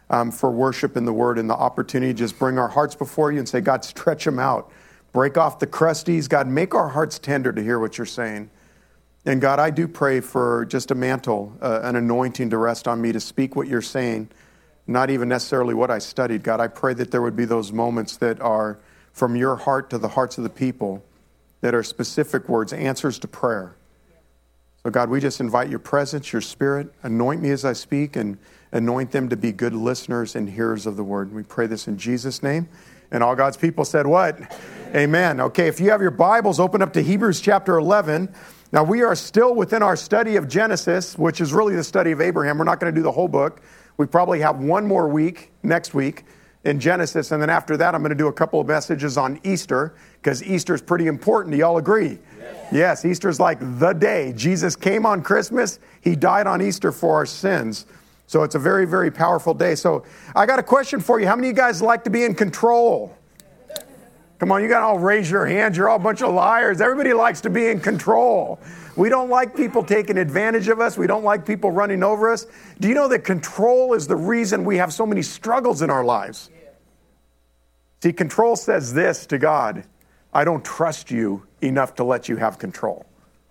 for worship in the Word and the opportunity to just bring our hearts before you and say, God, stretch them out. Break off the crusties. God, make our hearts tender to hear what you're saying. And God, I do pray for just a mantle, an anointing to rest on me to speak what you're saying, not even necessarily what I studied. God, I pray that there would be those moments that are from your heart to the hearts of the people, that are specific words, answers to prayer. So God, we just invite your presence, your spirit, anoint me as I speak, and anoint them to be good listeners and hearers of the word. We pray this in Jesus' name. And all God's people said what? Amen. Okay, if you have your Bibles, open up to Hebrews chapter 11. Now, we are still within our study of Genesis, which is really the study of Abraham. We're not going to do the whole book. We probably have one more week next week in Genesis. And then after that, I'm going to do a couple of messages on Easter, because Easter is pretty important. Do y'all agree? Yes, Easter's like the day. Jesus came on Christmas. He died on Easter for our sins. So it's a very, very powerful day. So I got a question for you. How many of you guys like to be in control? Come on, you got to all raise your hands. You're all a bunch of liars. Everybody likes to be in control. We don't like people taking advantage of us. We don't like people running over us. Do you know that control is the reason we have so many struggles in our lives? See, control says this to God: I don't trust you enough to let you have control.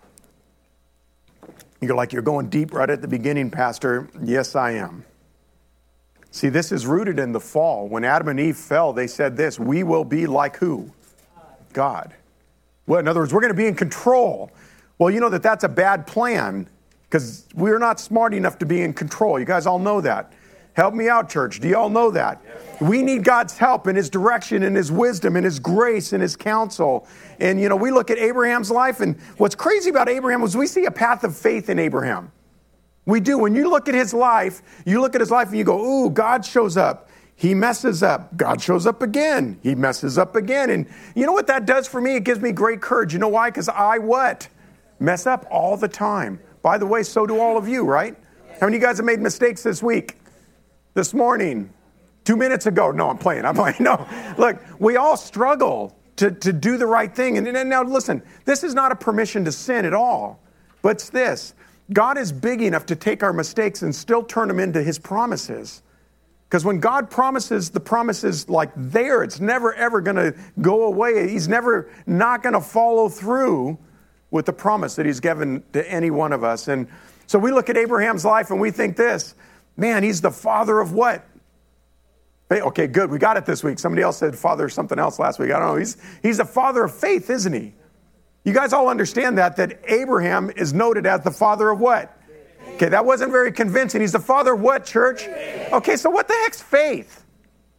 You're like, you're going deep right at the beginning, Pastor. Yes, I am. See, this is rooted in the fall. When Adam and Eve fell, they said this: we will be like who? God. Well, in other words, we're going to be in control. Well, you know that that's a bad plan, because we're not smart enough to be in control. You guys all know that. Help me out, church. Do you all know that? We need God's help and his direction and his wisdom and his grace and his counsel. And, you know, we look at Abraham's life, and what's crazy about Abraham is we see a path of faith in Abraham. We do. When you look at his life, and you go, ooh, God shows up. He messes up. God shows up again. He messes up again. And you know what that does for me? It gives me great courage. You know why? Because I what? Mess up all the time. By the way, so do all of you, right? How many of you guys have made mistakes this week? This morning? 2 minutes ago? No, I'm playing. No. Look, we all struggle to do the right thing. And now listen, this is not a permission to sin at all. But it's this: God is big enough to take our mistakes and still turn them into his promises. Because when God promises, the promise is like there. It's never, ever going to go away. He's never not going to follow through with the promise that he's given to any one of us. And so we look at Abraham's life and we think this: man, he's the father of what? Okay, good. We got it this week. Somebody else said father of something else last week. I don't know. He's the father of faith, isn't he? You guys all understand that Abraham is noted as the father of what? Okay, that wasn't very convincing. He's the father of what, church? Okay, so what the heck's faith?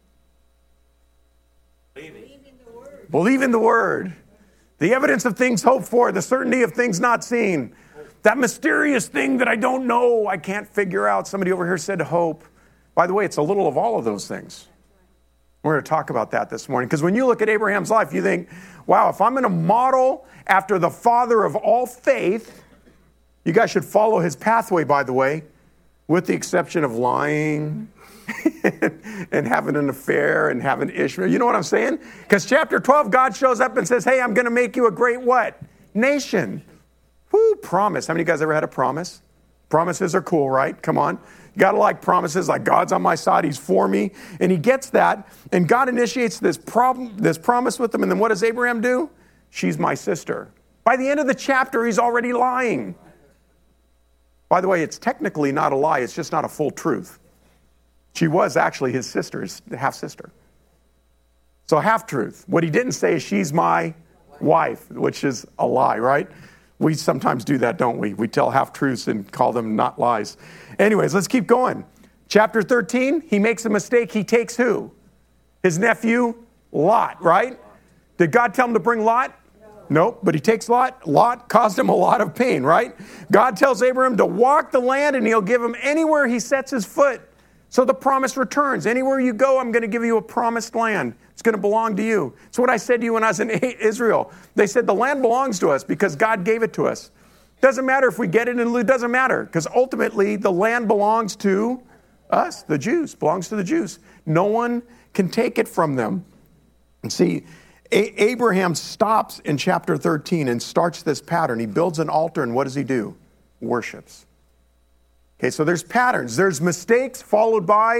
Believe in the word. The evidence of things hoped for, the certainty of things not seen. That mysterious thing that I don't know, I can't figure out. Somebody over here said hope. By the way, it's a little of all of those things. We're going to talk about that this morning. Because when you look at Abraham's life, you think, wow, if I'm going to model after the father of all faith, you guys should follow his pathway, by the way, with the exception of lying and having an affair and having Ishmael. You know what I'm saying? Because chapter 12, God shows up and says, hey, I'm going to make you a great what? Nation. Whoo, promise. How many of you guys ever had a promise? Promises are cool, right? Come on. You got to like promises, like God's on my side, he's for me. And he gets that. And God initiates this promise with him. And then what does Abraham do? She's my sister. By the end of the chapter, he's already lying. By the way, it's technically not a lie. It's just not a full truth. She was actually his sister, his half-sister. So half-truth. What he didn't say is she's my wife, which is a lie, right? We sometimes do that, don't we? We tell half-truths and call them not lies. Anyways, let's keep going. Chapter 13, he makes a mistake. He takes who? His nephew, Lot, right? Did God tell him to bring Lot? Nope, but he takes Lot. Lot caused him a lot of pain, right? God tells Abraham to walk the land and he'll give him anywhere he sets his foot. So the promise returns. Anywhere you go, I'm going to give you a promised land. It's going to belong to you. It's what I said to you when I was in Israel. They said the land belongs to us because God gave it to us. Doesn't matter if we get it and lose. Doesn't matter, because ultimately the land belongs to us, the Jews. Belongs to the Jews. No one can take it from them. And see, Abraham stops in chapter 13 and starts this pattern. He builds an altar, and what does he do? Worships. Okay, so there's patterns. There's mistakes followed by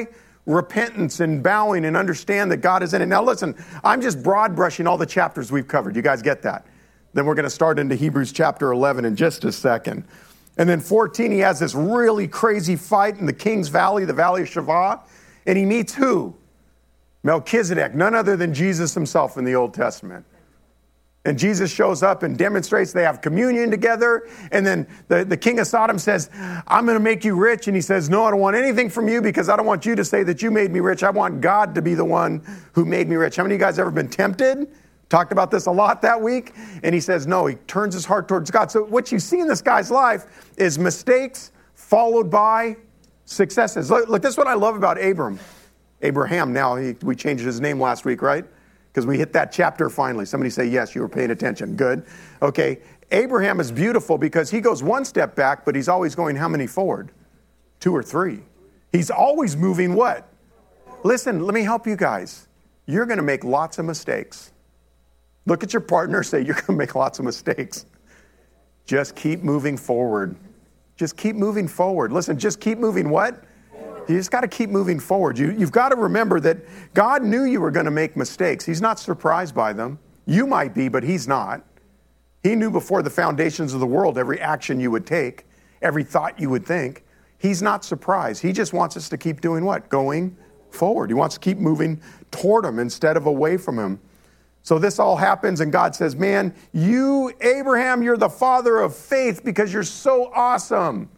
repentance and bowing and understand that God is in it. Now listen, I'm just broad brushing all the chapters we've covered. You guys get that? Then we're going to start into Hebrews chapter 11 in just a second. And then 14, he has this really crazy fight in the King's Valley, the Valley of Shavah. And he meets who? Melchizedek, none other than Jesus himself in the Old Testament. And Jesus shows up and demonstrates they have communion together. And then the king of Sodom says, I'm going to make you rich. And he says, no, I don't want anything from you because I don't want you to say that you made me rich. I want God to be the one who made me rich. How many of you guys ever been tempted? Talked about this a lot that week. And he says, no, he turns his heart towards God. So what you see in this guy's life is mistakes followed by successes. Look, this is what I love about Abraham now. We changed his name last week, right? Because we hit that chapter finally. Somebody say, yes, you were paying attention. Good. Okay. Abraham is beautiful because he goes one step back, but he's always going how many forward? 2 or 3. He's always moving what? Listen, let me help you guys. You're going to make lots of mistakes. Look at your partner, say, you're going to make lots of mistakes. Just keep moving forward. Just keep moving forward. Listen, just keep moving what? You just got to keep moving forward. You've got to remember that God knew you were going to make mistakes. He's not surprised by them. You might be, but he's not. He knew before the foundations of the world every action you would take, every thought you would think. He's not surprised. He just wants us to keep doing what? Going forward. He wants to keep moving toward him instead of away from him. So this all happens and God says, man, you, Abraham, you're the father of faith because you're so awesome.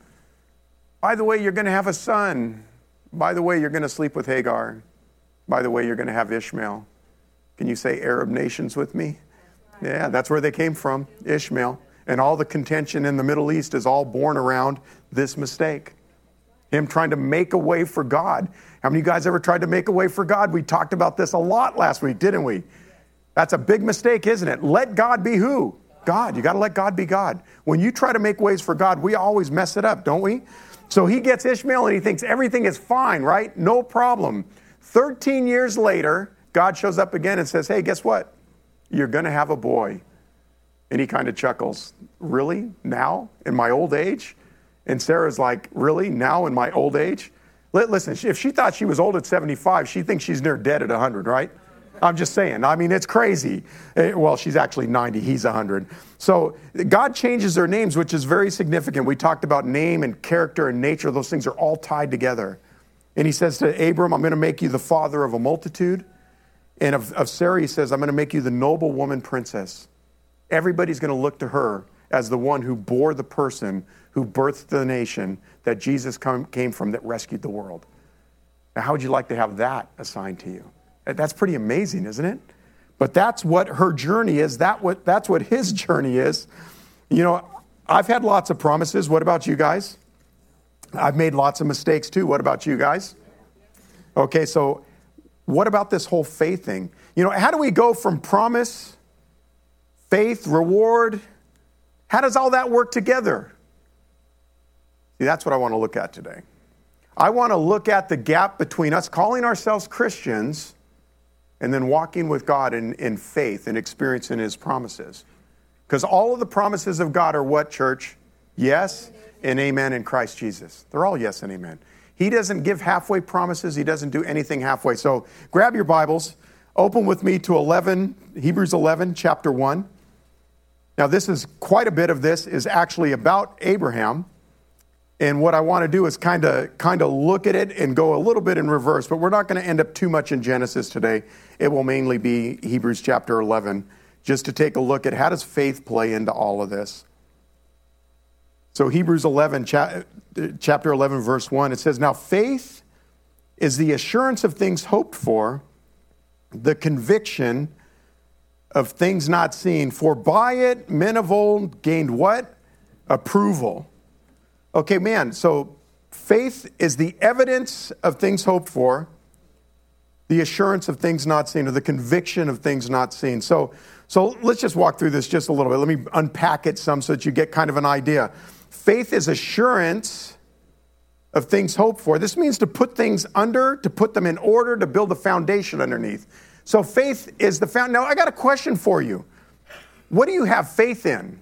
By the way, you're going to have a son. By the way, you're going to sleep with Hagar. By the way, you're going to have Ishmael. Can you say Arab nations with me? Yeah, that's where they came from, Ishmael. And all the contention in the Middle East is all born around this mistake. Him trying to make a way for God. How many of you guys ever tried to make a way for God? We talked about this a lot last week, didn't we? That's a big mistake, isn't it? Let God be who? God. You got to let God be God. When you try to make ways for God, we always mess it up, don't we? So he gets Ishmael and he thinks everything is fine, right? No problem. 13 years later, God shows up again and says, hey, guess what? You're going to have a boy. And he kind of chuckles. Really? Now? In my old age? And Sarah's like, really? Now in my old age? Listen, if she thought she was old at 75, she thinks she's near dead at 100, right? I'm just saying. I mean, it's crazy. Well, she's actually 90. He's 100. So God changes their names, which is very significant. We talked about name and character and nature. Those things are all tied together. And he says to Abram, I'm going to make you the father of a multitude. And of Sarah, he says, I'm going to make you the noble woman princess. Everybody's going to look to her as the one who bore the person who birthed the nation that Jesus came from, that rescued the world. Now, how would you like to have that assigned to you? That's pretty amazing, isn't it? But that's what her journey is. That's what his journey is. You know, I've had lots of promises. What about you guys? I've made lots of mistakes too. What about you guys? Okay, so what about this whole faith thing? You know, how do we go from promise, faith, reward? How does all that work together? See, that's what I want to look at today. I want to look at the gap between us calling ourselves Christians and then walking with God in faith and experiencing his promises. Because all of the promises of God are what, church? Yes and amen in Christ Jesus. They're all yes and amen. He doesn't give halfway promises. He doesn't do anything halfway. So grab your Bibles. Open with me to Hebrews 11, chapter 1. Now this is quite a bit of this is actually about Abraham. And what I want to do is kind of look at it and go a little bit in reverse, but we're not going to end up too much in Genesis today. It will mainly be Hebrews chapter 11, just to take a look at how does faith play into all of this. So Hebrews 11, chapter 11, verse 1, it says, now faith is the assurance of things hoped for, the conviction of things not seen. For by it men of old gained what? Approval. Okay, man, so faith is the evidence of things hoped for, the assurance of things not seen, or the conviction of things not seen. So let's just walk through this just a little bit. Let me unpack it some so that you get kind of an idea. Faith is assurance of things hoped for. This means to put things under, to put them in order, to build a foundation underneath. So faith is the foundation. Now, I got a question for you. What do you have faith in?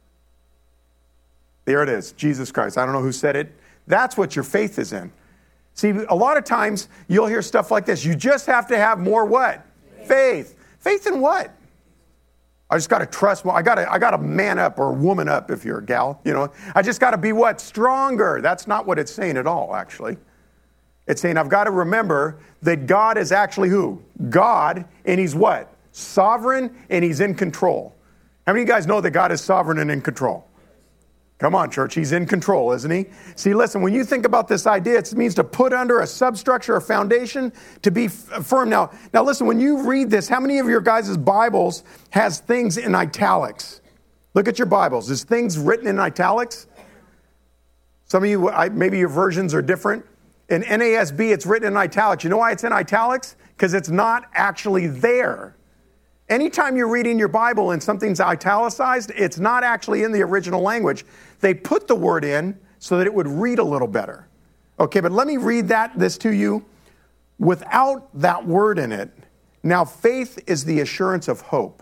There it is, Jesus Christ. I don't know who said it. That's what your faith is in. See, a lot of times you'll hear stuff like this. You just have to have more what? Faith. Faith in what? I just got to trust. Well, I got to man up or woman up if you're a gal. I just got to be what? Stronger. That's not what it's saying at all, actually. It's saying I've got to remember that God is actually who? God, and He's what? Sovereign, and He's in control. How many of you guys know that God is sovereign and in control? Come on, church. He's in control, isn't He? See, listen, when you think about this idea, it means to put under a substructure, a foundation, to be firm. Now, listen, when you read this, how many of your guys' Bibles has things in italics? Look at your Bibles. Is things written in italics? Some of you, maybe your versions are different. In NASB, it's written in italics. You know why it's in italics? Because it's not actually there. Anytime you're reading your Bible and something's italicized, it's not actually in the original language. They put the word in so that it would read a little better. Okay, but let me read this to you without that word in it. Now, faith is the assurance of hope.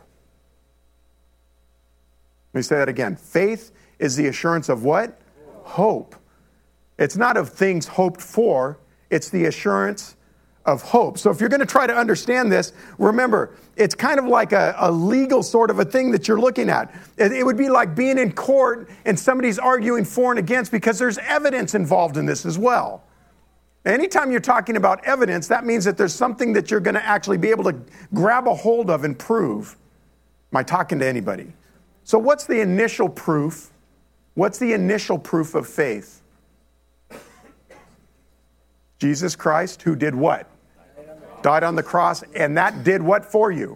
Let me say that again. Faith is the assurance of what? Hope. It's not of things hoped for. It's the assurance of hope. So if you're going to try to understand this, remember, it's kind of like a legal sort of a thing that you're looking at. It would be like being in court and somebody's arguing for and against because there's evidence involved in this as well. Anytime you're talking about evidence, that means that there's something that you're going to actually be able to grab a hold of and prove. Am I talking to anybody? So what's the initial proof? What's the initial proof of faith? Jesus Christ, who did what? Died on the cross, and that did what for you?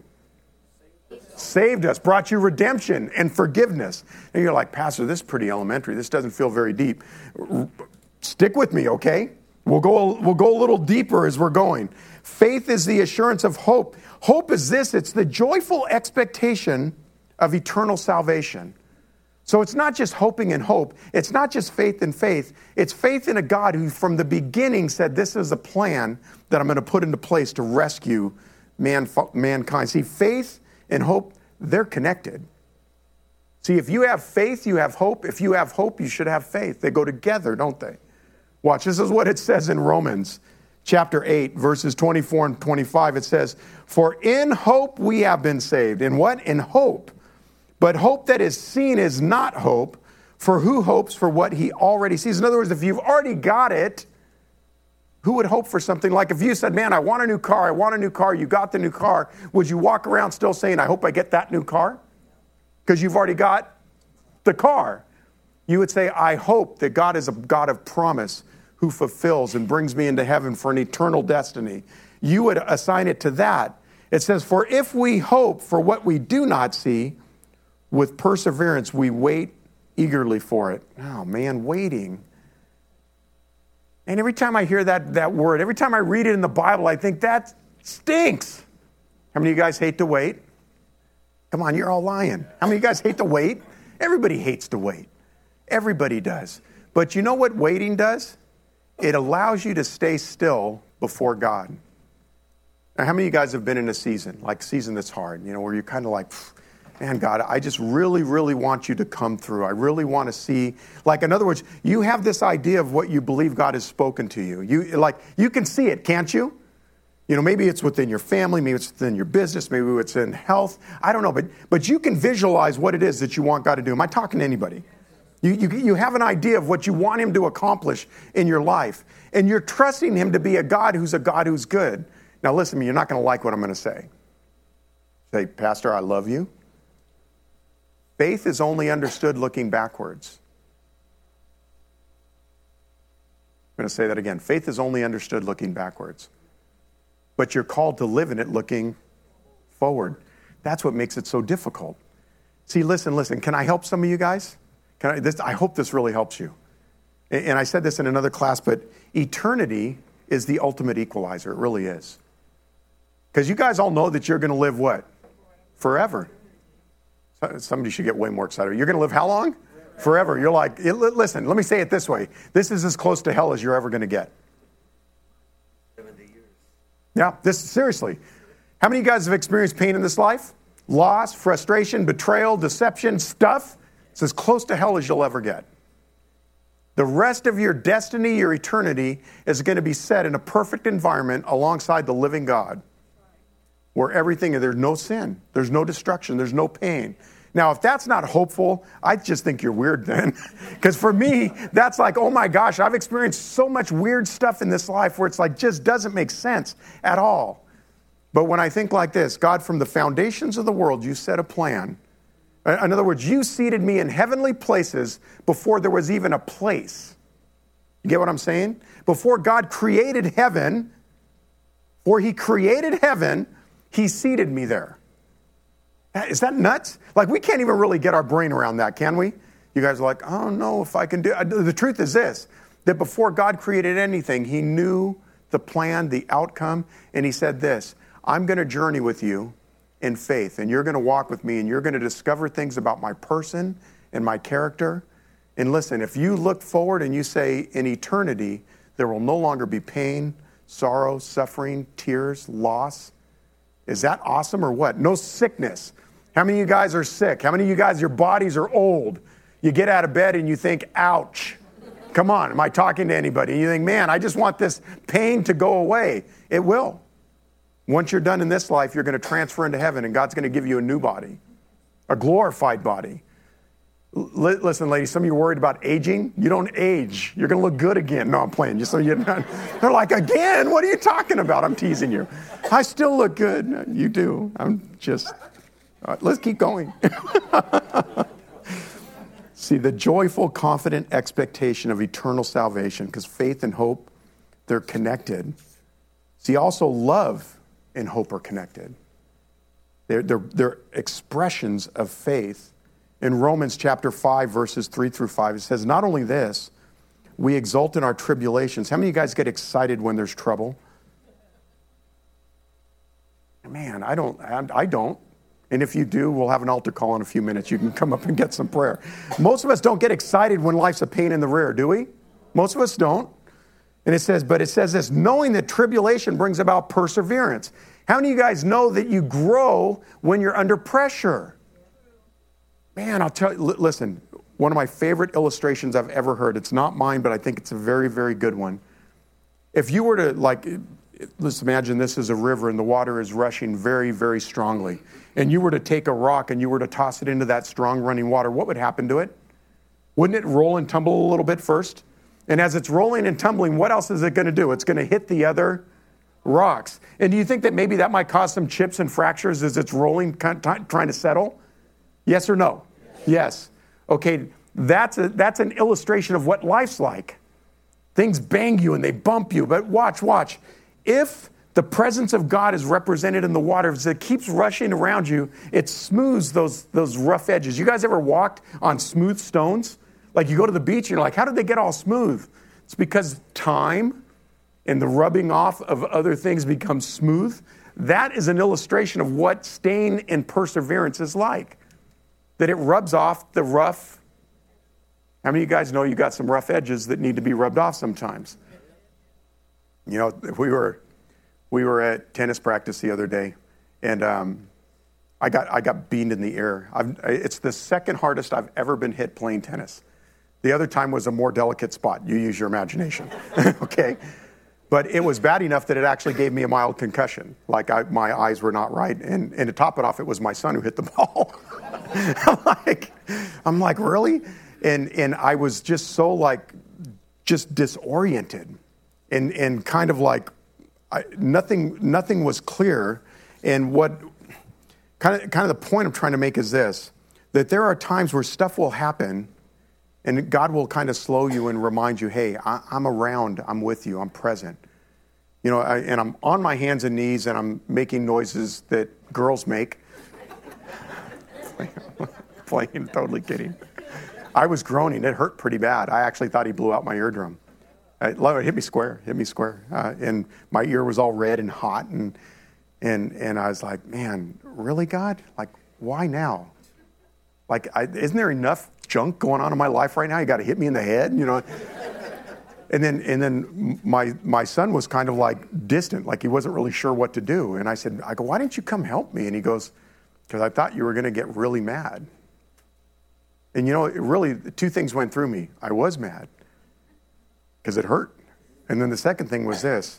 Saved us, brought you redemption and forgiveness. And you're like, Pastor, this is pretty elementary. This doesn't feel very deep. Stick with me, okay? We'll go a little deeper as we're going. Faith is the assurance of hope. Hope is this. It's the joyful expectation of eternal salvation. So it's not just hoping and hope. It's not just faith in faith. It's faith in a God who from the beginning said, this is a plan that I'm going to put into place to rescue mankind. See, faith and hope, they're connected. See, if you have faith, you have hope. If you have hope, you should have faith. They go together, don't they? Watch, this is what it says in Romans chapter 8, verses 24 and 25. It says, for in hope we have been saved. In what? In hope. But hope that is seen is not hope, for who hopes for what he already sees? In other words, if you've already got it, who would hope for something like if you said, man, I want a new car, you got the new car, would you walk around still saying, I hope I get that new car? Because you've already got the car. You would say, I hope that God is a God of promise who fulfills and brings me into heaven for an eternal destiny. You would assign it to that. It says, for if we hope for what we do not see, with perseverance, we wait eagerly for it. Oh, man, waiting. And every time I hear that word, every time I read it in the Bible, I think that stinks. How many of you guys hate to wait? Come on, you're all lying. How many of you guys hate to wait? Everybody hates to wait. Everybody does. But you know what waiting does? It allows you to stay still before God. Now, how many of you guys have been in a season that's hard, where you're kind of like, man, God, I just really, really want you to come through. I really want to see, in other words, you have this idea of what you believe God has spoken to you. You can see it, can't you? Maybe it's within your family, maybe it's within your business, maybe it's in health. I don't know, but you can visualize what it is that you want God to do. Am I talking to anybody? You have an idea of what you want Him to accomplish in your life, and you're trusting Him to be a God who's good. Now, listen to me, you're not going to like what I'm going to say. Say, Pastor, I love you. Faith is only understood looking backwards. I'm going to say that again. Faith is only understood looking backwards. But you're called to live in it looking forward. That's what makes it so difficult. See, listen. Can I help some of you guys? I hope this really helps you. And I said this in another class, but eternity is the ultimate equalizer. It really is. Because you guys all know that you're going to live what? Forever. Somebody should get way more excited. You're going to live how long? Forever. You're like, listen, let me say it this way. This is as close to hell as you're ever going to get. 70 years. Yeah, seriously. How many of you guys have experienced pain in this life? Loss, frustration, betrayal, deception, stuff. It's as close to hell as you'll ever get. The rest of your destiny, your eternity, is going to be set in a perfect environment alongside the living God, where there's no sin, there's no destruction, there's no pain. Now, if that's not hopeful, I just think you're weird then. Because for me, that's like, oh my gosh, I've experienced so much weird stuff in this life where it's like just doesn't make sense at all. But when I think like this, God, from the foundations of the world, you set a plan. In other words, you seated me in heavenly places before there was even a place. You get what I'm saying? Before God created heaven, he seated me there. Is that nuts? Like, we can't even really get our brain around that, can we? You guys are like, I don't know if I can do it. The truth is this, that before God created anything, he knew the plan, the outcome, and he said this, I'm going to journey with you in faith, and you're going to walk with me, and you're going to discover things about my person and my character. And listen, if you look forward and you say, in eternity, there will no longer be pain, sorrow, suffering, tears, loss. Is that awesome or what? No sickness. How many of you guys are sick? How many of you guys, your bodies are old? You get out of bed and you think, ouch. Come on, am I talking to anybody? And you think, man, I just want this pain to go away. It will. Once you're done in this life, you're going to transfer into heaven, and God's going to give you a new body, a glorified body. Listen, ladies, some of you are worried about aging. You don't age. You're going to look good again. No, I'm playing. Just so you're not. They're like, again? What are you talking about? I'm teasing you. I still look good. You do. I'm just. Let's keep going. See, the joyful, confident expectation of eternal salvation, because faith and hope, they're connected. See, also love and hope are connected. They're expressions of faith. In Romans chapter 5, verses 3 through 5, it says, not only this, we exult in our tribulations. How many of you guys get excited when there's trouble? Man, I don't. And if you do, we'll have an altar call in a few minutes. You can come up and get some prayer. Most of us don't get excited when life's a pain in the rear, do we? Most of us don't. And it says this, knowing that tribulation brings about perseverance. How many of you guys know that you grow when you're under pressure? Man, I'll tell you, listen, one of my favorite illustrations I've ever heard, it's not mine, but I think it's a very, very good one. If you were to, let's imagine this is a river and the water is rushing very, very strongly, and you were to take a rock and you were to toss it into that strong running water, what would happen to it? Wouldn't it roll and tumble a little bit first? And as it's rolling and tumbling, what else is it going to do? It's going to hit the other rocks. And do you think that maybe that might cause some chips and fractures as it's rolling, trying to settle? Yes or no? Yes. Okay, that's an illustration of what life's like. Things bang you and they bump you, but watch. If the presence of God is represented in the water, as it keeps rushing around you, it smooths those rough edges. You guys ever walked on smooth stones? Like you go to the beach and you're like, how did they get all smooth? It's because time and the rubbing off of other things becomes smooth. That is an illustration of what staying in perseverance is like. That it rubs off the rough. How many of you guys know you got some rough edges that need to be rubbed off sometimes? You know, we were at tennis practice the other day, and I got beamed in the ear. It's the second hardest I've ever been hit playing tennis. The other time was a more delicate spot. You use your imagination, okay? But it was bad enough that it actually gave me a mild concussion. Like my eyes were not right, and to top it off, it was my son who hit the ball. I'm like, really? And I was just so just disoriented, and kind of like nothing was clear. And what kind of the point I'm trying to make is this: that there are times where stuff will happen, and God will kind of slow you and remind you, hey, I'm around, I'm with you, I'm present. You know, and I'm on my hands and knees, and I'm making noises that girls make. Playing, totally kidding. I was groaning. It hurt pretty bad. I actually thought he blew out my eardrum. It hit me square. And my ear was all red and hot. And I was like, man, really, God? Like, why now? Like, isn't there enough junk going on in my life right now? You got to hit me in the head, you know? And then my son was kind of like distant, like he wasn't really sure what to do. And I go, why didn't you come help me? And he goes, because I thought you were going to get really mad. And you know, really, two things went through me. I was mad. because it hurt. And then the second thing was this.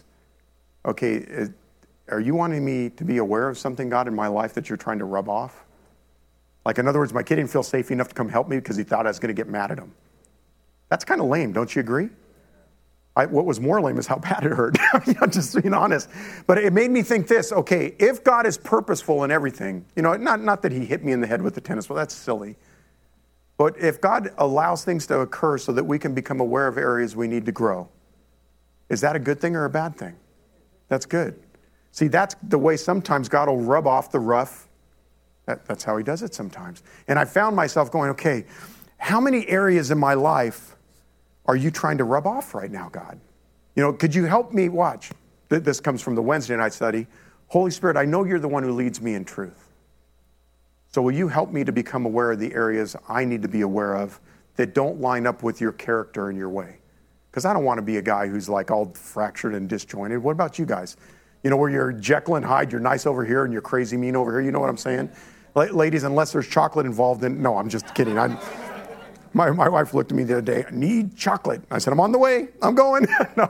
Okay, are you wanting me to be aware of something, God, in my life that you're trying to rub off? Like, in other words, my kid didn't feel safe enough to come help me because he thought I was going to get mad at him. That's kind of lame, don't you agree? What was more lame is how bad it hurt. I'm just being honest. But it made me think this, okay, if God is purposeful in everything, not that he hit me in the head with the tennis ball, that's silly. But if God allows things to occur so that we can become aware of areas we need to grow, is that a good thing or a bad thing? That's good. See, that's the way sometimes God will rub off the rough. That's how he does it sometimes. And I found myself going, okay, how many areas in my life are you trying to rub off right now, God? Could you help me watch? This comes from the Wednesday night study. Holy Spirit, I know you're the one who leads me in truth. So will you help me to become aware of the areas I need to be aware of that don't line up with your character and your way? Because I don't want to be a guy who's like all fractured and disjointed. What about you guys? Where you're Jekyll and Hyde, you're nice over here and you're crazy mean over here. You know what I'm saying? Ladies, unless there's chocolate involved no, I'm just kidding. My wife looked at me the other day, I need chocolate. I said, I'm on the way. I'm going. No,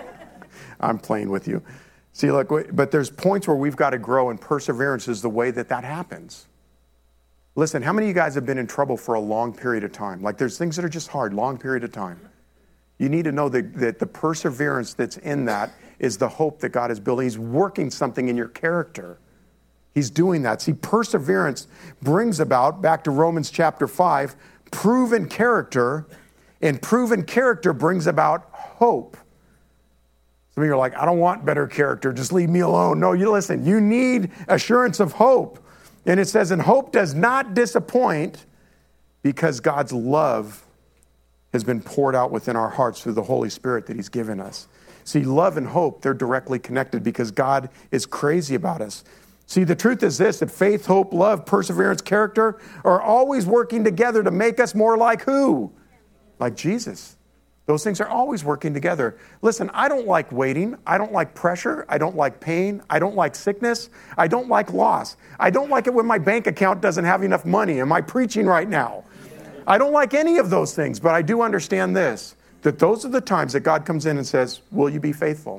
I'm playing with you. See, look, but there's points where we've got to grow, and perseverance is the way that happens. Listen, how many of you guys have been in trouble for a long period of time? Like, there's things that are just hard, long period of time. You need to know that the perseverance that's in that is the hope that God is building. He's working something in your character. He's doing that. See, perseverance brings about, back to Romans chapter 5, proven character, and proven character brings about hope. Some of you are like, I don't want better character, just leave me alone. No, you listen, you need assurance of hope. And it says, and hope does not disappoint because God's love has been poured out within our hearts through the Holy Spirit that he's given us. See, love and hope, they're directly connected because God is crazy about us. See, the truth is this, that faith, hope, love, perseverance, character are always working together to make us more like who? Like Jesus. Those things are always working together. Listen, I don't like waiting. I don't like pressure. I don't like pain. I don't like sickness. I don't like loss. I don't like it when my bank account doesn't have enough money. Am I preaching right now? I don't like any of those things, but I do understand this, that those are the times that God comes in and says, will you be faithful?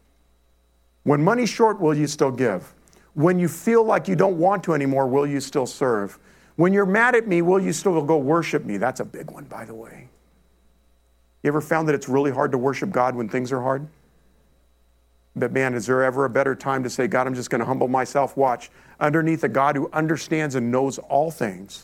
When money's short, will you still give? When you feel like you don't want to anymore, will you still serve? When you're mad at me, will you still go worship me? That's a big one, by the way. You ever found that it's really hard to worship God when things are hard? But man, is there ever a better time to say, God, I'm just going to humble myself? Watch, underneath a God who understands and knows all things,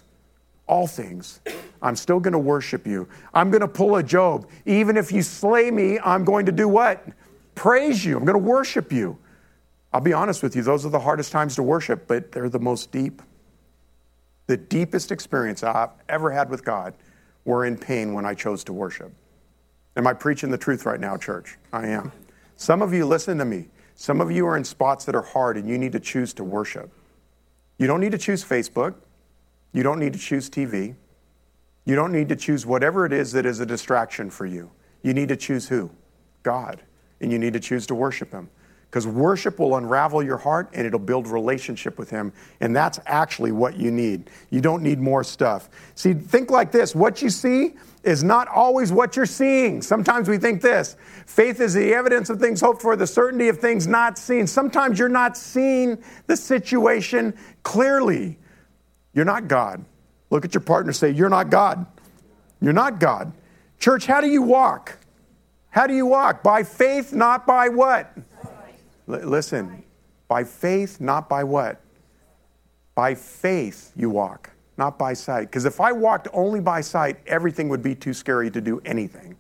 I'm still going to worship you. I'm going to pull a Job. Even if you slay me, I'm going to do what? Praise you. I'm going to worship you. I'll be honest with you, those are the hardest times to worship, but they're the most deep. The deepest experience I've ever had with God were in pain when I chose to worship. Am I preaching the truth right now, church? I am. Some of you, listen to me. Some of you are in spots that are hard and you need to choose to worship. You don't need to choose Facebook. You don't need to choose TV. You don't need to choose whatever it is that is a distraction for you. You need to choose who? God. And you need to choose to worship him. Because worship will unravel your heart and it'll build relationship with him. And that's actually what you need. You don't need more stuff. See, think like this. What you see is not always what you're seeing. Sometimes we think this. Faith is the evidence of things hoped for, the certainty of things not seen. Sometimes you're not seeing the situation clearly. You're not God. Look at your partner and say, you're not God. You're not God. Church, how do you walk? How do you walk? By faith, not by what? Listen, by faith, not by what? By faith you walk, not by sight. Because if I walked only by sight, everything would be too scary to do anything.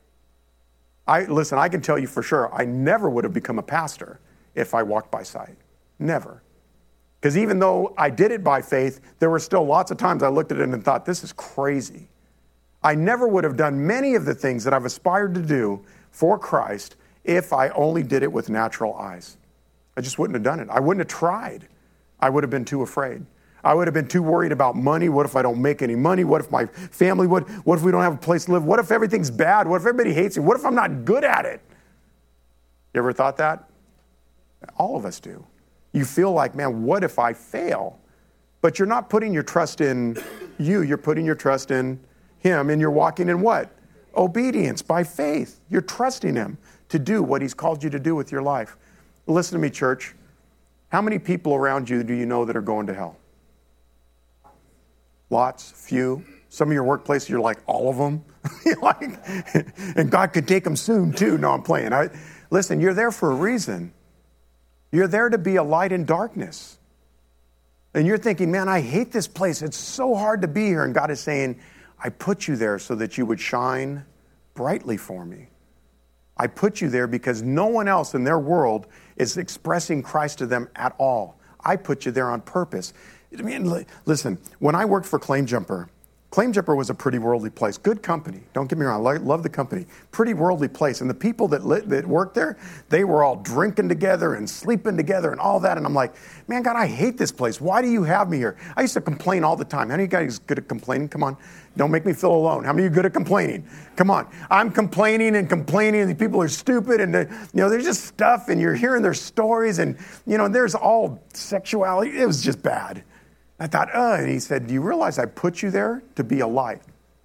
Listen, I can tell you for sure, I never would have become a pastor if I walked by sight. Never. Because even though I did it by faith, there were still lots of times I looked at it and thought, this is crazy. I never would have done many of the things that I've aspired to do for Christ if I only did it with natural eyes. I just wouldn't have done it. I wouldn't have tried. I would have been too afraid. I would have been too worried about money. What if I don't make any money? What if my family would? What if we don't have a place to live? What if everything's bad? What if everybody hates me? What if I'm not good at it? You ever thought that? All of us do. You feel like, man, what if I fail? But you're not putting your trust in you. You're putting your trust in him, and you're walking in what? Obedience by faith. You're trusting him to do what he's called you to do with your life. Listen to me, church. How many people around you do you know that are going to hell? Lots, few. Some of your workplaces, you're like, all of them. And God could take them soon, too. No, I'm playing. Listen, you're there for a reason. You're there to be a light in darkness. And you're thinking, man, I hate this place. It's so hard to be here. And God is saying, I put you there so that you would shine brightly for me. I put you there because no one else in their world is expressing Christ to them at all. I put you there on purpose. I mean, listen, when I worked for Claim Jumper was a pretty worldly place. Good company. Don't get me wrong. I love the company. Pretty worldly place. And the people that worked there, they were all drinking together and sleeping together and all that. And I'm like, man, God, I hate this place. Why do you have me here? I used to complain all the time. How many of you guys good at complaining? Come on. Don't make me feel alone. How many of you good at complaining? Come on. I'm complaining and the people are stupid and there's just stuff and you're hearing their stories and, there's all sexuality. It was just bad. I thought, and he said, do you realize I put you there to be a light?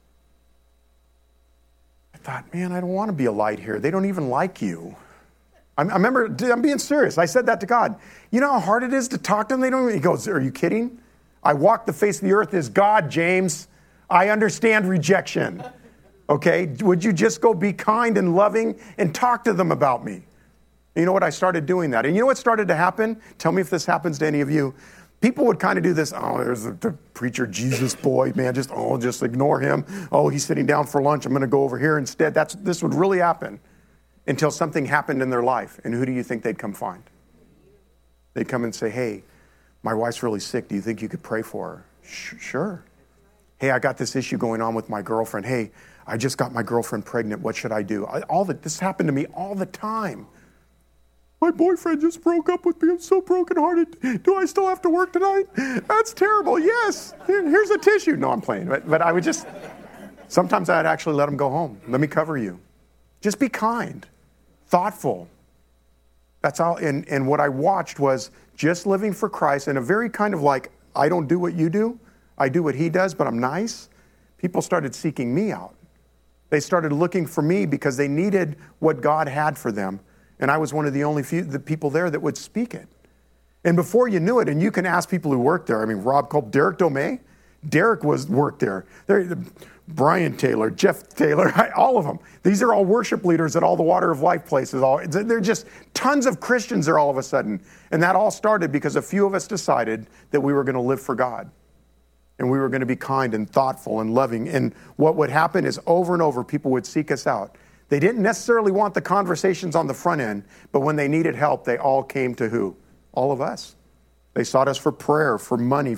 I thought, man, I don't want to be a light here. They don't even like you. I remember, I'm being serious. I said that to God. You know how hard it is to talk to them? He goes, are you kidding? I walk the face of the earth as God, James. I understand rejection. Okay? Would you just go be kind and loving and talk to them about me? You know what? I started doing that. And you know what started to happen? Tell me if this happens to any of you. People would kind of do this, there's the preacher Jesus boy, man, just ignore him. He's sitting down for lunch, I'm going to go over here instead. This would really happen until something happened in their life. And who do you think they'd come find? They'd come and say, hey, my wife's really sick. Do you think you could pray for her? Sure. Hey, I got this issue going on with my girlfriend. Hey, I just got my girlfriend pregnant. What should I do? This happened to me all the time. My boyfriend just broke up with me. I'm so brokenhearted. Do I still have to work tonight? That's terrible. Yes. Here's a tissue. No, I'm playing. But I would sometimes I'd actually let him go home. Let me cover you. Just be kind, thoughtful. That's all. And what I watched was just living for Christ in a very kind of like, I don't do what you do. I do what he does, but I'm nice. People started seeking me out. They started looking for me because they needed what God had for them. And I was one of the only the people there that would speak it. And before you knew it, and you can ask people who worked there. I mean, Rob Culp, Derek Domey. Derek worked there. Brian Taylor, Jeff Taylor, all of them. These are all worship leaders at all the Water of Life places. They're just tons of Christians there all of a sudden. And that all started because a few of us decided that we were going to live for God. And we were going to be kind and thoughtful and loving. And what would happen is over and over, people would seek us out. They didn't necessarily want the conversations on the front end, but when they needed help, they all came to who? All of us. They sought us for prayer, for money,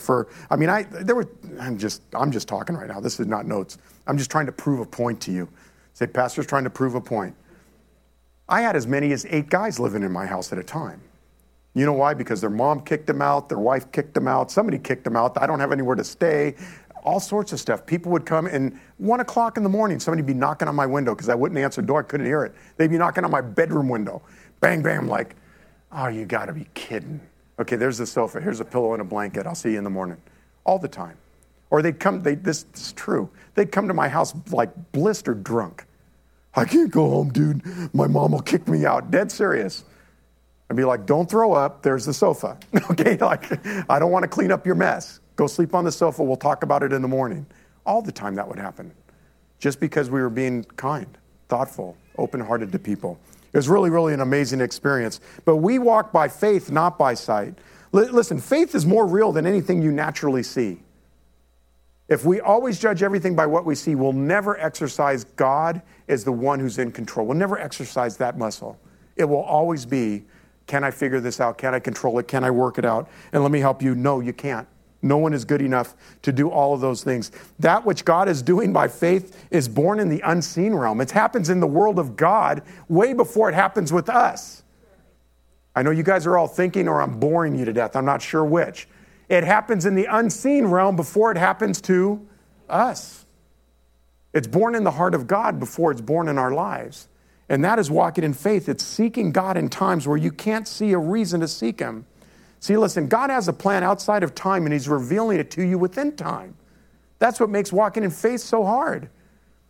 I'm just talking right now. This is not notes. I'm just trying to prove a point to you. Say, pastor's trying to prove a point. I had as many as 8 guys living in my house at a time. You know why? Because their mom kicked them out, their wife kicked them out, somebody kicked them out, I don't have anywhere to stay. All sorts of stuff. People would come and 1 o'clock in the morning, somebody would be knocking on my window because I wouldn't answer the door. I couldn't hear it. They'd be knocking on my bedroom window. Bang, bang. I'm like, oh, you got to be kidding. Okay, there's the sofa. Here's a pillow and a blanket. I'll see you in the morning. All the time. Or they'd come, this is true. They'd come to my house like blistered drunk. I can't go home, dude. My mom will kick me out. Dead serious. I'd be like, don't throw up. There's the sofa. Okay, like, I don't want to clean up your mess. Go sleep on the sofa. We'll talk about it in the morning. All the time that would happen. Just because we were being kind, thoughtful, open-hearted to people. It was really, really an amazing experience. But we walk by faith, not by sight. Listen, faith is more real than anything you naturally see. If we always judge everything by what we see, we'll never exercise God as the one who's in control. We'll never exercise that muscle. It will always be, can I figure this out? Can I control it? Can I work it out? And let me help you. No, you can't. No one is good enough to do all of those things. That which God is doing by faith is born in the unseen realm. It happens in the world of God way before it happens with us. I know you guys are all thinking, or I'm boring you to death. I'm not sure which. It happens in the unseen realm before it happens to us. It's born in the heart of God before it's born in our lives. And that is walking in faith. It's seeking God in times where you can't see a reason to seek him. See, listen, God has a plan outside of time, and he's revealing it to you within time. That's what makes walking in faith so hard.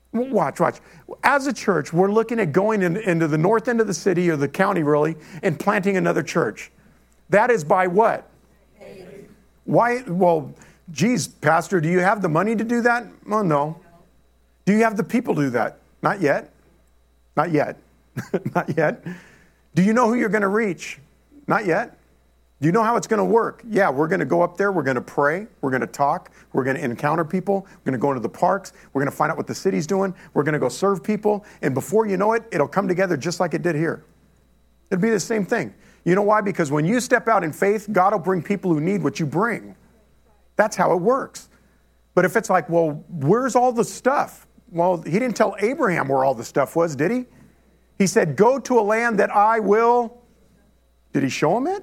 Watch. As a church, we're looking at going into the north end of the city, or the county really, and planting another church. That is by what? Faith. Why? Well, geez, Pastor, do you have the money to do that? Well, no. Do you have the people to do that? Not yet. Not yet. Not yet. Do you know who you're going to reach? Not yet. Do you know how it's going to work? Yeah, we're going to go up there. We're going to pray. We're going to talk. We're going to encounter people. We're going to go into the parks. We're going to find out what the city's doing. We're going to go serve people. And before you know it, it'll come together just like it did here. It'll be the same thing. You know why? Because when you step out in faith, God will bring people who need what you bring. That's how it works. But if it's like, well, where's all the stuff? Well, he didn't tell Abraham where all the stuff was, did he? He said, go to a land that I will. Did he show him it?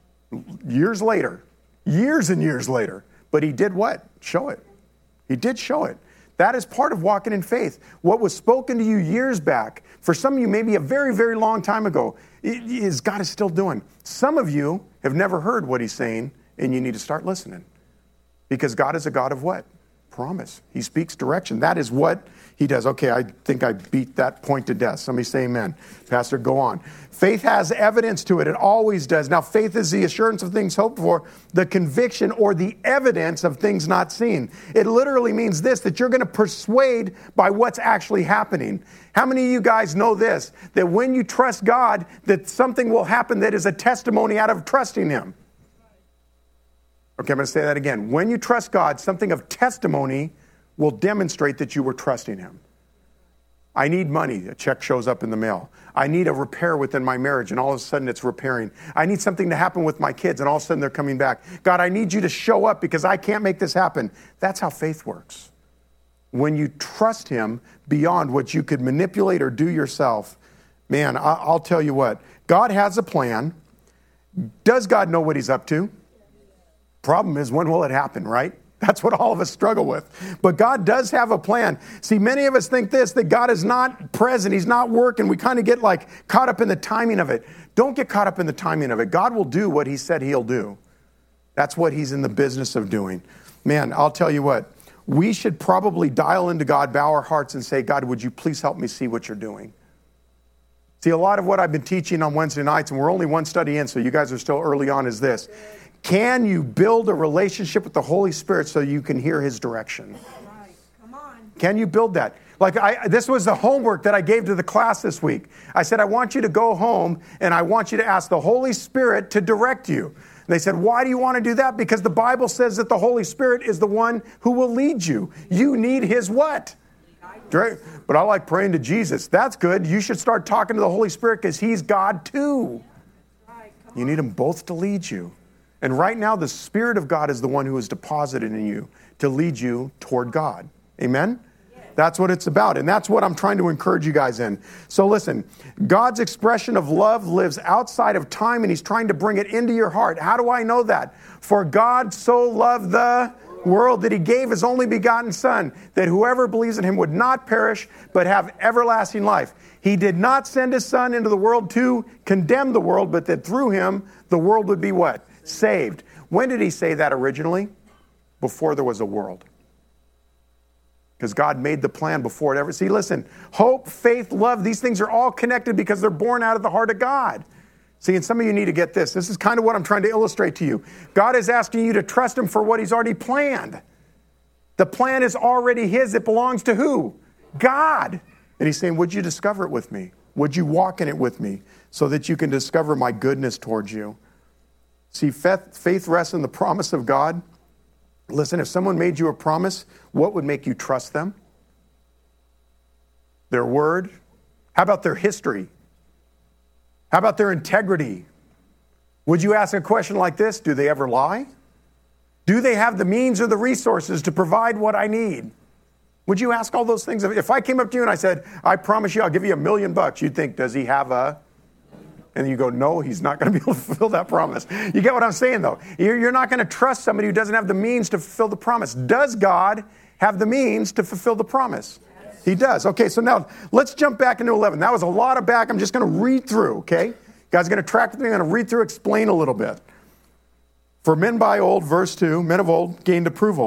Years later. Years and years later. But he did what? Show it. He did show it. That is part of walking in faith. What was spoken to you years back, for some of you maybe a very, very long time ago, is God is still doing. Some of you have never heard what he's saying, and you need to start listening. Because God is a God of what? Promise. He speaks direction. That is what he does. Okay, I think I beat that point to death. Somebody say amen. Pastor, go on. Faith has evidence to it. It always does. Now, faith is the assurance of things hoped for, the conviction or the evidence of things not seen. It literally means this, that you're going to persuade by what's actually happening. How many of you guys know this? That when you trust God, that something will happen that is a testimony out of trusting him. Okay, I'm going to say that again. When you trust God, something of testimony will demonstrate that you were trusting him. I need money. A check shows up in the mail. I need a repair within my marriage, and all of a sudden it's repairing. I need something to happen with my kids, and all of a sudden they're coming back. God, I need you to show up because I can't make this happen. That's how faith works. When you trust him beyond what you could manipulate or do yourself, man, I'll tell you what. God has a plan. Does God know what he's up to? Problem is, when will it happen, right? That's what all of us struggle with. But God does have a plan. See, many of us think this, that God is not present. He's not working. We kind of get like caught up in the timing of it. Don't get caught up in the timing of it. God will do what he said he'll do. That's what he's in the business of doing. Man, I'll tell you what. We should probably dial into God, bow our hearts and say, God, would you please help me see what you're doing? See, a lot of what I've been teaching on Wednesday nights, and we're only one study in, so you guys are still early on, is this. Can you build a relationship with the Holy Spirit so you can hear his direction? Right. Come on. Can you build that? Like this was the homework that I gave to the class this week. I said, I want you to go home and I want you to ask the Holy Spirit to direct you. And they said, why do you want to do that? Because the Bible says that the Holy Spirit is the one who will lead you. You need his what? But I like praying to Jesus. That's good. You should start talking to the Holy Spirit because he's God too. You need them both to lead you. And right now, the Spirit of God is the one who is deposited in you to lead you toward God. Amen? Yes. That's what it's about. And that's what I'm trying to encourage you guys in. So listen, God's expression of love lives outside of time, and he's trying to bring it into your heart. How do I know that? For God so loved the world that he gave his only begotten Son, that whoever believes in him would not perish, but have everlasting life. He did not send his Son into the world to condemn the world, but that through him, the world would be what? Saved. When did he say that originally? Before there was a world. Because God made the plan before it ever. See, listen, hope, faith, love, these things are all connected because they're born out of the heart of God. See, and some of you need to get this. This is kind of what I'm trying to illustrate to you. God is asking you to trust him for what he's already planned. The plan is already his. It belongs to who? God. And he's saying, would you discover it with me? Would you walk in it with me so that you can discover my goodness towards you? See, faith rests in the promise of God. Listen, if someone made you a promise, what would make you trust them? Their word? How about their history? How about their integrity? Would you ask a question like this? Do they ever lie? Do they have the means or the resources to provide what I need? Would you ask all those things? If I came up to you and I said, I promise you I'll give you $1 million, you'd think, does he have a... And you go, no, he's not going to be able to fulfill that promise. You get what I'm saying, though? You're not going to trust somebody who doesn't have the means to fulfill the promise. Does God have the means to fulfill the promise? Yes. He does. Okay, so now let's jump back into 11. That was a lot of back. I'm just going to read through, okay? You guys are going to track with me. I'm going to read through, explain a little bit. For men by old, verse 2, men of old gained approval.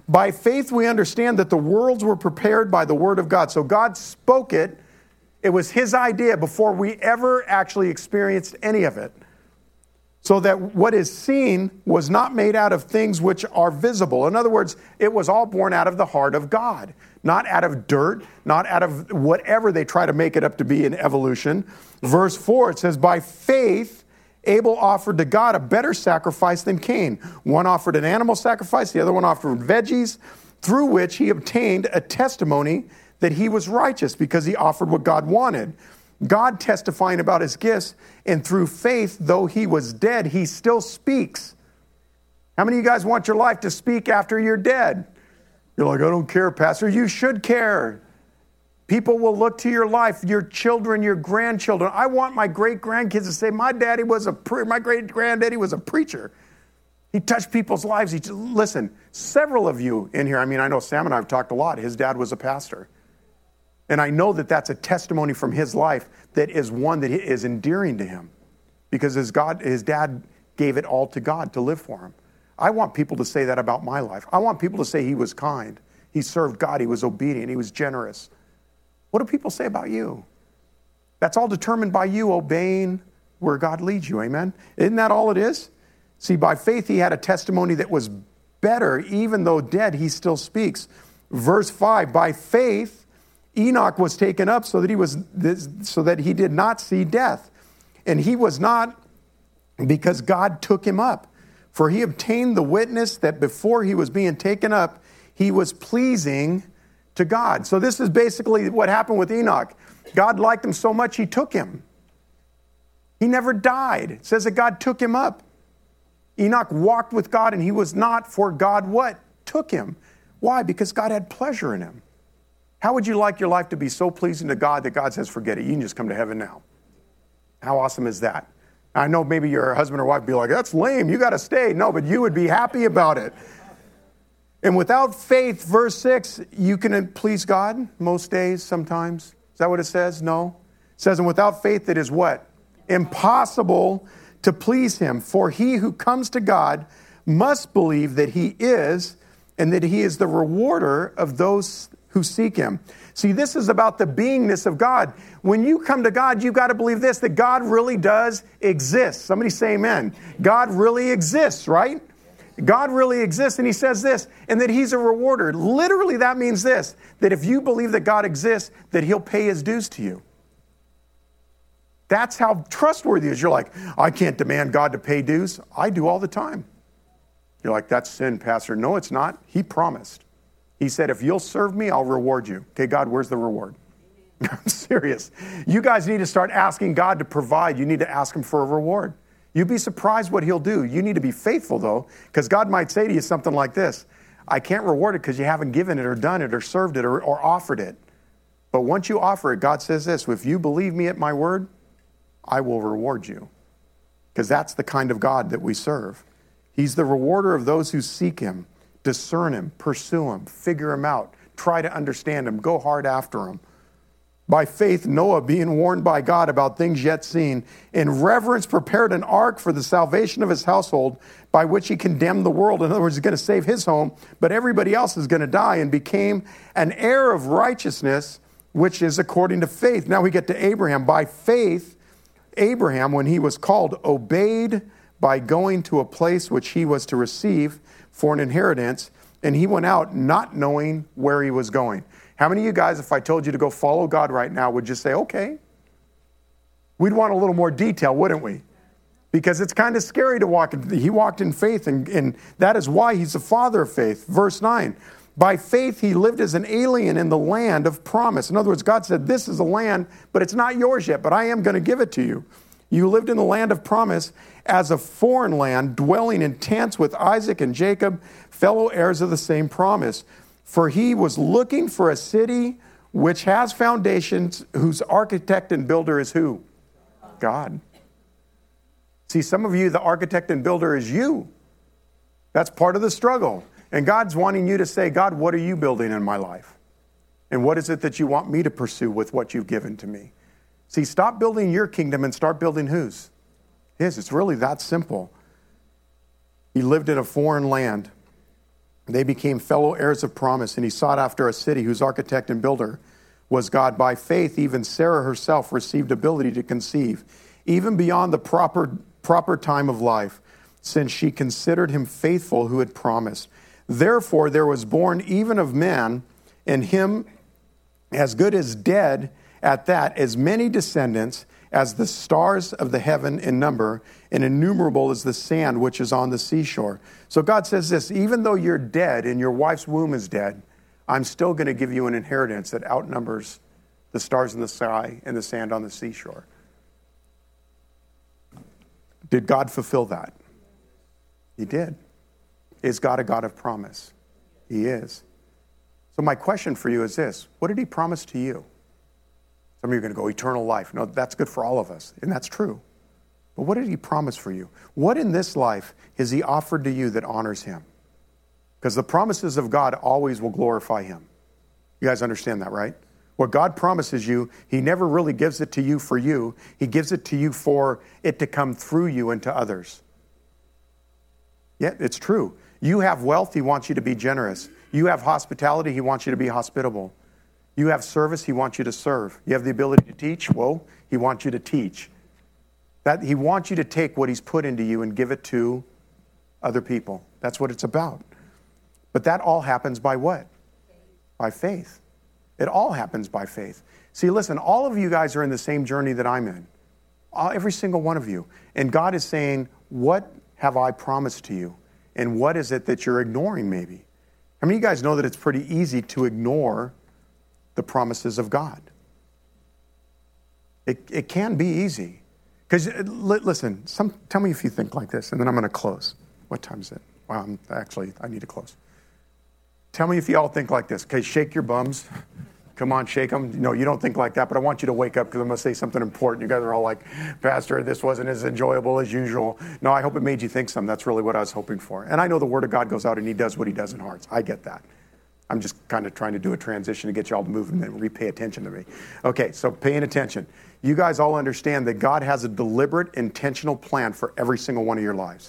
By faith we understand that the worlds were prepared by the word of God. So God spoke it. It was his idea before we ever actually experienced any of it. So that what is seen was not made out of things which are visible. In other words, it was all born out of the heart of God. Not out of dirt, not out of whatever they try to make it up to be in evolution. Verse 4, it says, by faith Abel offered to God a better sacrifice than Cain. One offered an animal sacrifice, the other one offered veggies, through which he obtained a testimony that he was righteous because he offered what God wanted. God testifying about his gifts, and through faith, though he was dead, he still speaks. How many of you guys want your life to speak after you're dead? You're like, I don't care, Pastor. You should care. People will look to your life, your children, your grandchildren. I want my great-grandkids to say, my great-granddaddy was a preacher. He touched people's lives. Listen, several of you in here, I know Sam and I have talked a lot. His dad was a pastor. And I know that that's a testimony from his life that is one that is endearing to him because his dad gave it all to God to live for him. I want people to say that about my life. I want people to say he was kind. He served God. He was obedient. He was generous. What do people say about you? That's all determined by you obeying where God leads you. Amen? Isn't that all it is? See, by faith, he had a testimony that was better. Even though dead, he still speaks. Verse 5, by faith, Enoch was taken up so that he did not see death. And he was not because God took him up. For he obtained the witness that before he was being taken up, he was pleasing to God. So this is basically what happened with Enoch. God liked him so much, he took him. He never died. It says that God took him up. Enoch walked with God, and he was not, for God what? Took him. Why? Because God had pleasure in him. How would you like your life to be so pleasing to God that God says, forget it, you can just come to heaven now? How awesome is that? I know maybe your husband or wife would be like, that's lame, you got to stay. No, but you would be happy about it. And without faith, verse 6, you can please God most days, sometimes. Is that what it says? No. It says, and without faith, it is what? Impossible to please him. For he who comes to God must believe that he is, and that he is the rewarder of those who seek him. See, this is about the beingness of God. When you come to God, you've got to believe this, that God really does exist. Somebody say amen. God really exists, right? God really exists, and he says this, and that he's a rewarder. Literally, that means this, that if you believe that God exists, that he'll pay his dues to you. That's how trustworthy he is. You're like, I can't demand God to pay dues. I do all the time. You're like, that's sin, Pastor. No, it's not. He promised. He said, if you'll serve me, I'll reward you. Okay, God, where's the reward? I'm serious. You guys need to start asking God to provide. You need to ask him for a reward. You'd be surprised what he'll do. You need to be faithful, though, because God might say to you something like this, I can't reward it because you haven't given it or done it or served it or offered it. But once you offer it, God says this, if you believe me at my word, I will reward you. Because that's the kind of God that we serve. He's the rewarder of those who seek him. Discern him, pursue him, figure him out, try to understand him, go hard after him. By faith, Noah, being warned by God about things yet seen, in reverence prepared an ark for the salvation of his household, by which he condemned the world. In other words, he's going to save his home, but everybody else is going to die, and became an heir of righteousness, which is according to faith. Now we get to Abraham. By faith, Abraham, when he was called, obeyed by going to a place which he was to receive for an inheritance, and he went out not knowing where he was going. How many of you guys, if I told you to go follow God right now, would just say, okay? We'd want a little more detail, wouldn't we? Because it's kind of scary to walk in. He walked in faith, and that is why he's the father of faith. Verse 9, by faith he lived as an alien in the land of promise. In other words, God said, this is a land, but it's not yours yet, but I am going to give it to you. You lived in the land of promise as a foreign land, dwelling in tents with Isaac and Jacob, fellow heirs of the same promise. For he was looking for a city which has foundations, whose architect and builder is who? God. See, some of you, the architect and builder is you. That's part of the struggle. And God's wanting you to say, God, what are you building in my life? And what is it that you want me to pursue with what you've given to me? See, stop building your kingdom and start building whose? His. It's really that simple. He lived in a foreign land. They became fellow heirs of promise, and he sought after a city whose architect and builder was God. By faith, even Sarah herself received ability to conceive, even beyond the proper time of life, since she considered him faithful who had promised. Therefore, there was born even of man, and him as good as dead at that, as many descendants as the stars of the heaven in number, and innumerable as the sand which is on the seashore. So God says this, even though you're dead and your wife's womb is dead, I'm still going to give you an inheritance that outnumbers the stars in the sky and the sand on the seashore. Did God fulfill that? He did. Is God a God of promise? He is. So my question for you is this, what did he promise to you? Some of you are going to go, eternal life. No, that's good for all of us, and that's true. But what did he promise for you? What in this life has he offered to you that honors him? Because the promises of God always will glorify him. You guys understand that, right? What God promises you, he never really gives it to you for you. He gives it to you for it to come through you and to others. Yeah, it's true. You have wealth, he wants you to be generous. You have hospitality, he wants you to be hospitable. You have service, he wants you to serve. You have the ability to teach, he wants you to teach. That he wants you to take what he's put into you and give it to other people. That's what it's about. But that all happens by what? By faith. It all happens by faith. See, listen, all of you guys are in the same journey that I'm in. Every single one of you. And God is saying, what have I promised to you? And what is it that you're ignoring maybe? How many of you guys know that it's pretty easy to ignore the promises of God? It can be easy. Because, listen, tell me if you think like this, and then I'm going to close. What time is it? Wow, I need to close. Tell me if you all think like this. Okay, shake your bums. Come on, shake them. No, you don't think like that, but I want you to wake up because I'm going to say something important. You guys are all like, Pastor, this wasn't as enjoyable as usual. No, I hope it made you think some. That's really what I was hoping for. And I know the Word of God goes out and he does what he does in hearts. I get that. I'm just kind of trying to do a transition to get you all to move and repay attention to me. Okay, so paying attention. You guys all understand that God has a deliberate, intentional plan for every single one of your lives.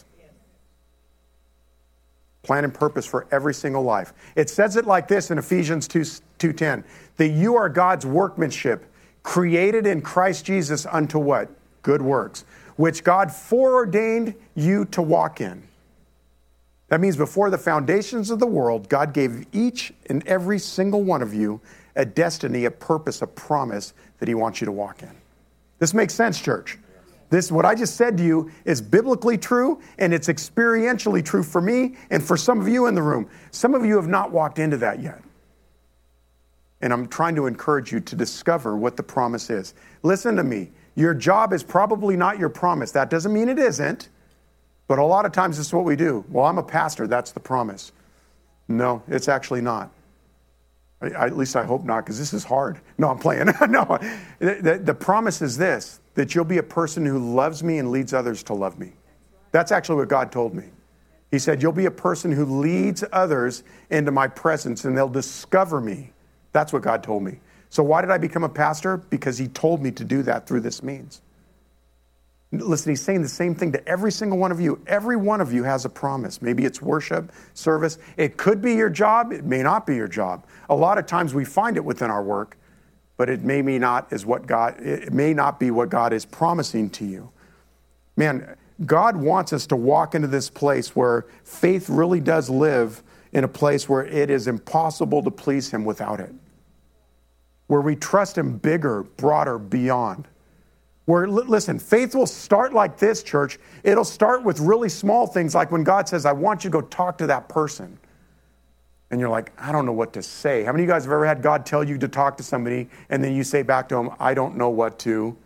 Plan and purpose for every single life. It says it like this in Ephesians 2:10, that you are God's workmanship, created in Christ Jesus unto what? Good works, which God foreordained you to walk in. That means before the foundations of the world, God gave each and every single one of you a destiny, a purpose, a promise that he wants you to walk in. This makes sense, church. What I just said to you is biblically true, and it's experientially true for me and for some of you in the room. Some of you have not walked into that yet. And I'm trying to encourage you to discover what the promise is. Listen to me. Your job is probably not your promise. That doesn't mean it isn't. But a lot of times this is what we do. Well, I'm a pastor. That's the promise. No, it's actually not. At least I hope not, because this is hard. No, I'm playing. No, the promise is this, that you'll be a person who loves me and leads others to love me. That's actually what God told me. He said, you'll be a person who leads others into my presence and they'll discover me. That's what God told me. So why did I become a pastor? Because he told me to do that through this means. Listen, he's saying the same thing to every single one of you. Every one of you has a promise. Maybe it's worship, service. It could be your job. It may not be your job. A lot of times we find it within our work, but it may not be what God is promising to you. Man, God wants us to walk into this place where faith really does live in a place where it is impossible to please him without it. Where we trust him bigger, broader, beyond. Where, listen, faith will start like this, church. It'll start with really small things, like when God says, I want you to go talk to that person. And you're like, I don't know what to say. How many of you guys have ever had God tell you to talk to somebody, and then you say back to him, I don't know what to?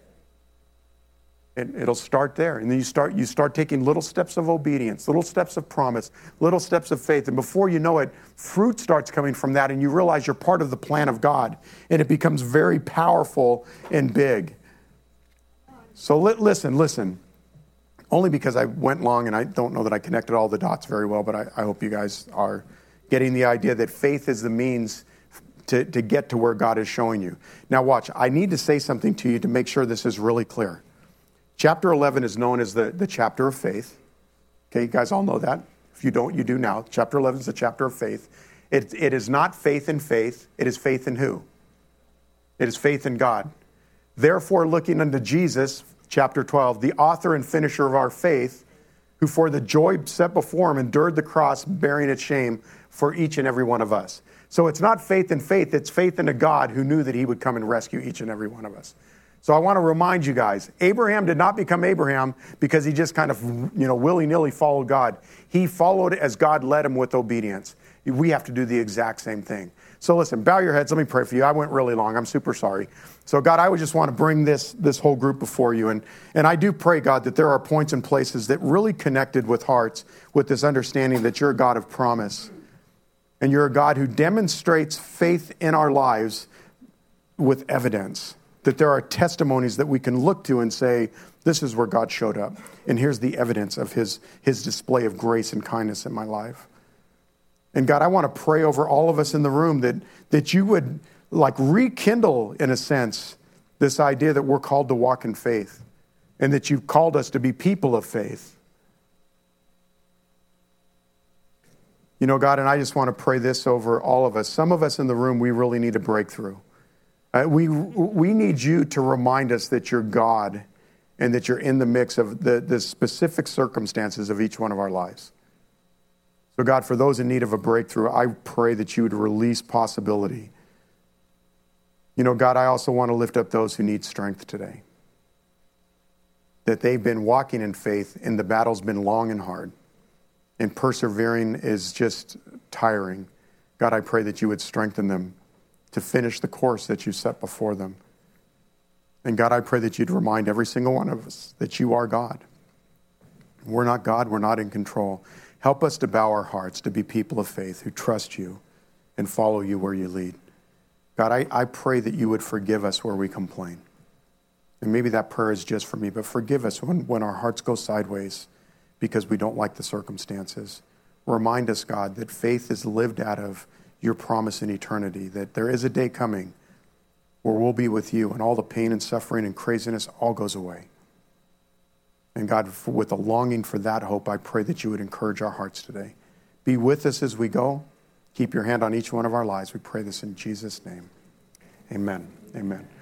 It'll start there. And then you start taking little steps of obedience, little steps of promise, little steps of faith. And before you know it, fruit starts coming from that, and you realize you're part of the plan of God. And it becomes very powerful and big. So listen, only because I went long and I don't know that I connected all the dots very well, but I hope you guys are getting the idea that faith is the means to get to where God is showing you. Now watch, I need to say something to you to make sure this is really clear. Chapter 11 is known as the chapter of faith. Okay, you guys all know that. If you don't, you do now. Chapter 11 is a chapter of faith. It is not faith in faith. It is faith in who? It is faith in God. Therefore, looking unto Jesus, chapter 12, the author and finisher of our faith, who for the joy set before him endured the cross, bearing its shame for each and every one of us. So it's not faith in faith, it's faith in a God who knew that he would come and rescue each and every one of us. So I want to remind you guys, Abraham did not become Abraham because he just kind of, willy-nilly followed God. He followed as God led him with obedience. We have to do the exact same thing. So listen, bow your heads. Let me pray for you. I went really long. I'm super sorry. So God, I would just want to bring this whole group before you. And I do pray, God, that there are points and places that really connected with hearts with this understanding that you're a God of promise. And you're a God who demonstrates faith in our lives with evidence. That there are testimonies that we can look to and say, this is where God showed up. And here's the evidence of his display of grace and kindness in my life. And God, I want to pray over all of us in the room that you would rekindle, in a sense, this idea that we're called to walk in faith. And that you've called us to be people of faith. God, and I just want to pray this over all of us. Some of us in the room, we really need a breakthrough. We need you to remind us that you're God and that you're in the mix of the specific circumstances of each one of our lives. So God, for those in need of a breakthrough, I pray that you would release possibility. God, I also want to lift up those who need strength today. That they've been walking in faith and the battle's been long and hard. And persevering is just tiring. God, I pray that you would strengthen them to finish the course that you set before them. And God, I pray that you'd remind every single one of us that you are God. We're not God, we're not in control. Help us to bow our hearts to be people of faith who trust you and follow you where you lead. God, I pray that you would forgive us where we complain. And maybe that prayer is just for me, but forgive us when our hearts go sideways because we don't like the circumstances. Remind us, God, that faith is lived out of your promise in eternity, that there is a day coming where we'll be with you and all the pain and suffering and craziness all goes away. And God, with a longing for that hope, I pray that you would encourage our hearts today. Be with us as we go. Keep your hand on each one of our lives. We pray this in Jesus' name. Amen. Amen.